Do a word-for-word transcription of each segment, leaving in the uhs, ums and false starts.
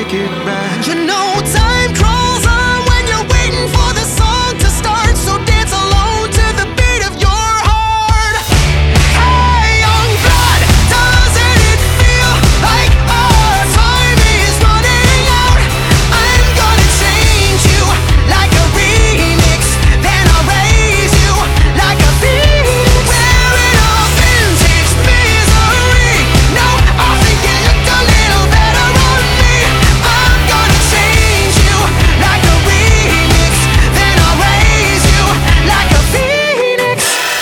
take it back. You know time crawls on when you're waiting for the song to start, so dance alone to the beat of your heart. Hey, young blood, doesn't it feel like our time is running out? I'm gonna change you like a remix, then I'll raise you like a phoenix. Wearing a vintage misery. No, I think it looked a little better on me. I'm gonna change you like a remix, then I'll raise you like a phoenix.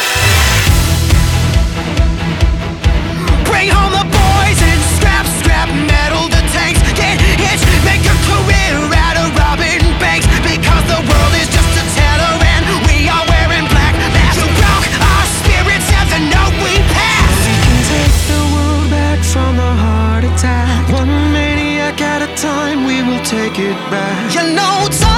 Bring home the boys and scrap, scrap metal the tanks. Get hitched, make a career out of robbing banks, because the world is just a teller and we are wearing black. You broke our spirits and the note we passed. We can take the world back from the heart attack. One maniac at a time, we will take it back. You know time